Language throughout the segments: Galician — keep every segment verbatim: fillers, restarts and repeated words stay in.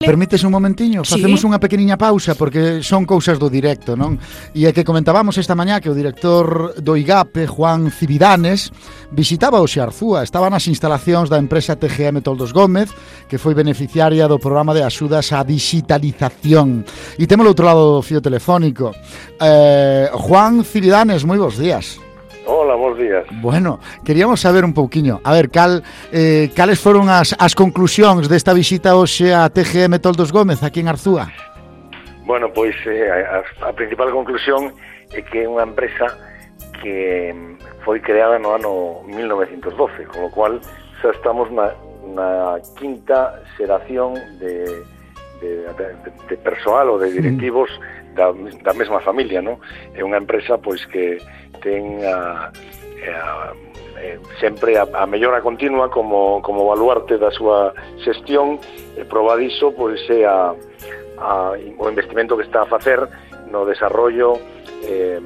Permites un momentiño? Sí. Facemos unha pequeniña pausa porque son cousas do directo, non? E é que comentábamos esta mañá que o director do IGAPE, Juan Cividanes, visitaba hoxe Arzúa. Estaba nas instalacións da empresa T G M Toldos Gómez, que foi beneficiaria do programa de axudas á digitalización. E temos o outro lado do fío telefónico. Eh, Juan Cividanes, moi bons días. Hola, bons días. Bueno, queríamos saber un pouquiño, a ver, cal, eh, cales foron as, as conclusións desta visita hoxe a T G M Toldos Gómez aquí en Arzúa? Bueno, pois eh, a, a principal conclusión é que é unha empresa que foi creada no ano mil novecientos doce, con lo cual xa estamos na, na quinta xeración de, de, de, de persoal ou de directivos mm. da, da mesma familia, non? É unha empresa pois que ten a, a, a, sempre a, a mellora continua como, como baluarte da súa xestión. E proba diso pois é a, a, o investimento que está a facer no desarrollo eh,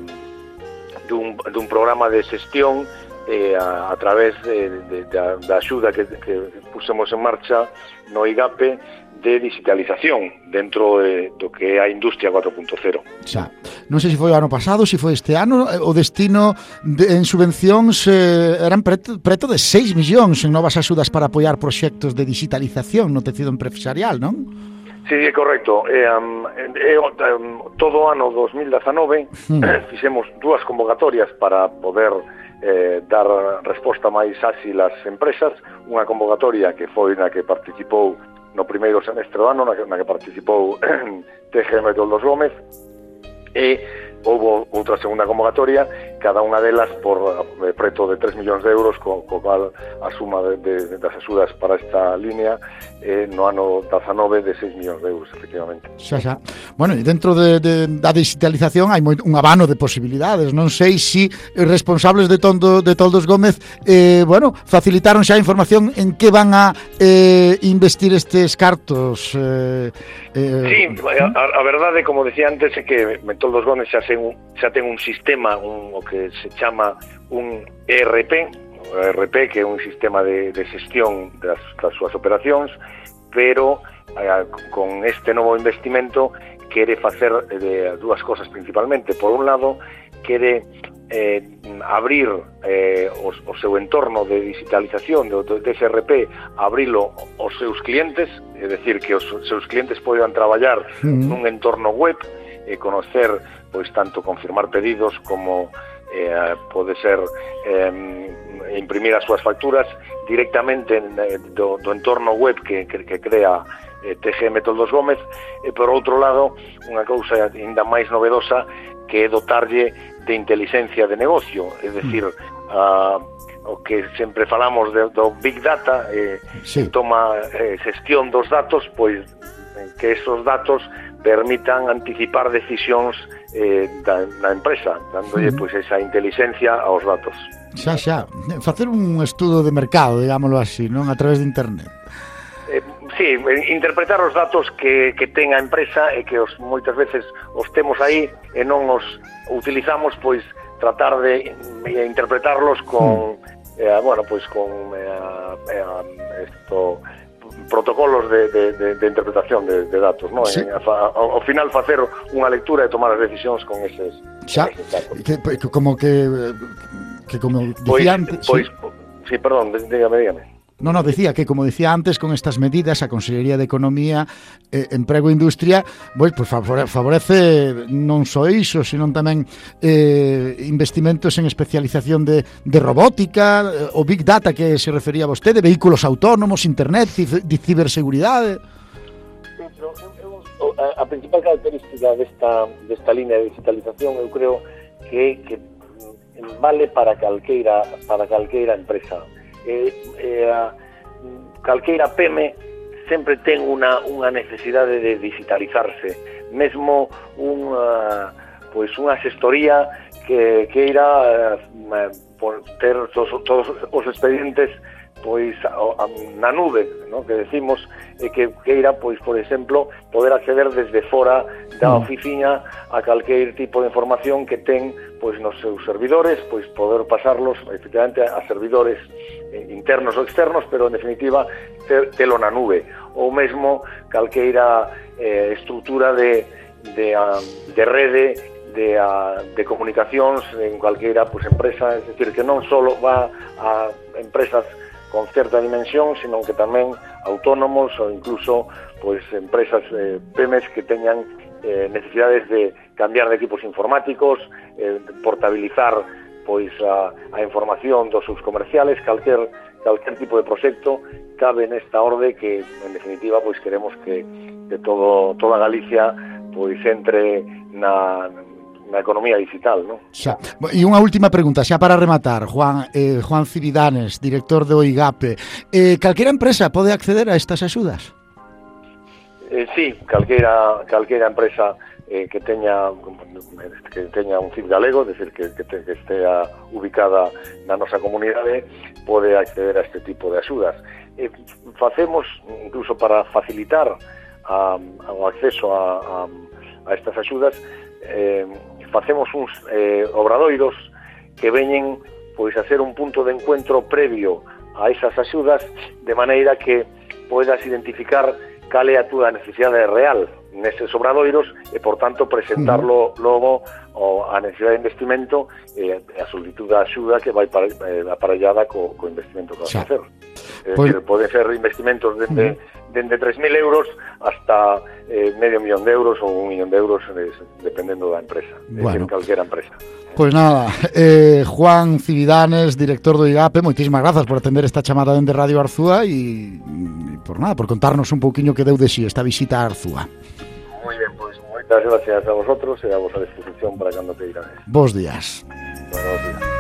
dun, dun programa de xestión eh, a, a través de, de, da, da axuda que, que pusemos en marcha no IGAPE de digitalización dentro de, do que é a Industria cuatro punto cero. Xa, non sei se foi o ano pasado, se foi este ano, o destino de, en subvencións eh, eran preto, preto de seis millóns en novas axudas para apoiar proxectos de digitalización no tecido empresarial, non? Sí, é correcto. Eh, um, eh, um, todo o ano dos mil dezanove hmm. fixemos dúas convocatorias para poder eh, dar resposta máis áxil ás empresas. Unha convocatoria que foi na que participou no primeiro semestre do ano, na que, na que participou T G M Toldos Gómez, e houve outra segunda convocatoria, cada unha delas por eh, preto de tres millóns de euros, co, co cal a suma de, de, das axudas para esta línea eh, no ano dezanove de seis millóns de euros, efectivamente. Xa, xa. Bueno, e dentro de, de, da digitalización hai moi, un abano de posibilidades. Non sei se si responsables de, tondo, de Toldos Gómez eh, bueno, facilitaron xa a información en que van a eh, investir estes cartos. Eh, eh, sí, a, a verdade, como decía antes, é que Toldos Gómez xa ten un, xa ten un sistema, un, o que se chama un E R P, o E R P, que é un sistema de, de xestión das, das súas operacións, pero eh, con este novo investimento quere facer de dúas cosas principalmente. Por un lado, quere eh, abrir eh, o, o seu entorno de digitalización de, de ese E R P, abrilo aos seus clientes, é dicir, que os seus clientes poidan traballar mm-hmm. nun entorno web e conocer, pois, tanto confirmar pedidos como eh, pode ser eh, imprimir as súas facturas directamente eh, do, do entorno web que, que, que crea eh, T G M Toldos Gómez. E por outro lado, unha cousa ainda máis novedosa, que é dotarlle de inteligencia de negocio, é dicir, uh, o que sempre falamos de, do Big Data, eh, sí. toma eh, xestión dos datos, pois que esos datos permitan anticipar decisións eh, da, da empresa, dándolle sí. pois esa inteligencia aos datos. Xa, xa, facer un estudo de mercado, digámoslo así, non? A través de internet. Eh, sí, interpretar os datos que, que ten a empresa e que os moitas veces os temos aí e non os utilizamos, pois tratar de interpretarlos con mm. eh, bueno, pois con eh, eh, esto protocolos de, de, de, de interpretación de, de datos, ¿no? Sí. Ao final facer unha lectura e tomar as decisións con eses, xa, eses datos. Que, como que que como dicía pois, antes, pois, sí. sí, perdón, dígame, dígame. No, no, decía que, como decía antes, con estas medidas a Consellería de Economía, eh, Emprego e Industria, pois, pues, favorece non só iso, sino tamén eh, investimentos en especialización de, de robótica, o Big Data que se refería a vostede, vehículos autónomos, internet, de ciberseguridade. A, a principal característica desta, desta línea de digitalización, eu creo que, que vale para calqueira, para calqueira empresa. Eh, eh, calqueira P M E sempre ten unha, unha necesidade de digitalizarse, mesmo unha, pois unha xestoría que, que irá eh, por ter todos, todos os expedientes pois a, a, na nube, no? Que decimos e que queira, pois, por exemplo, poder acceder desde fora da oficina a calquer tipo de información que ten, pois, nos seus servidores, pois, poder pasarlos, efectivamente, a servidores eh, internos ou externos, pero, en definitiva, ter, telo na nube. Ou mesmo calqueira eh, estrutura de, de, uh, de rede de, uh, de comunicacións en calqueira, pois, empresa, es decir, que non só va a empresas con certa dimensión, sino que tamén autónomos ou incluso pois empresas eh, pymes que teñan eh, necesidades de cambiar de equipos informáticos, eh, portabilizar pois a, a información dos seus comerciales, calquer calquer tipo de proxecto cabe nesta orde que en definitiva pois queremos que, que todo toda Galicia pois entre na na economía digital, ¿no? Xa. E unha última pregunta, xa para rematar, Juan eh, Juan Cividanes, director do IGAPE. Eh, calquera empresa pode acceder a estas axudas? Eh, sí, calquera calquera empresa eh, que teña que teña un C I F galego, es decir, que, que, te, que estea ubicada na nosa comunidade, pode acceder a este tipo de axudas. Eh, facemos, incluso para facilitar a, a, o acceso a, a, a estas axudas, eh, facemos uns eh, obradoiros que veñen pois a ser un punto de encuentro previo a esas axudas, de maneira que podas identificar cal é a túa necesidade real neses obradoiros e, por tanto, presentarlo uh-huh. logo o, a necesidade de investimento e a solicitud da axuda que vai para, eh, aparellada co, co investimento que vas a facer. É pues... dicir, pode ser investimentos dende, uh-huh. dende tres mil euros hasta eh, medio millón de euros ou un millón de euros, eh, dependendo da empresa, bueno. de calquera empresa. Pois pues nada, eh, Juan Cividanes, director do IGAPE, moitísimas grazas por atender esta chamada dende Radio Arzúa e, e por nada, por contarnos un pouquiño que deu de si esta visita a Arzúa. Moi ben, pois pues, moitas gracias a vosotros e a vosa disposición para cando te irades. Bos días. Buenos días.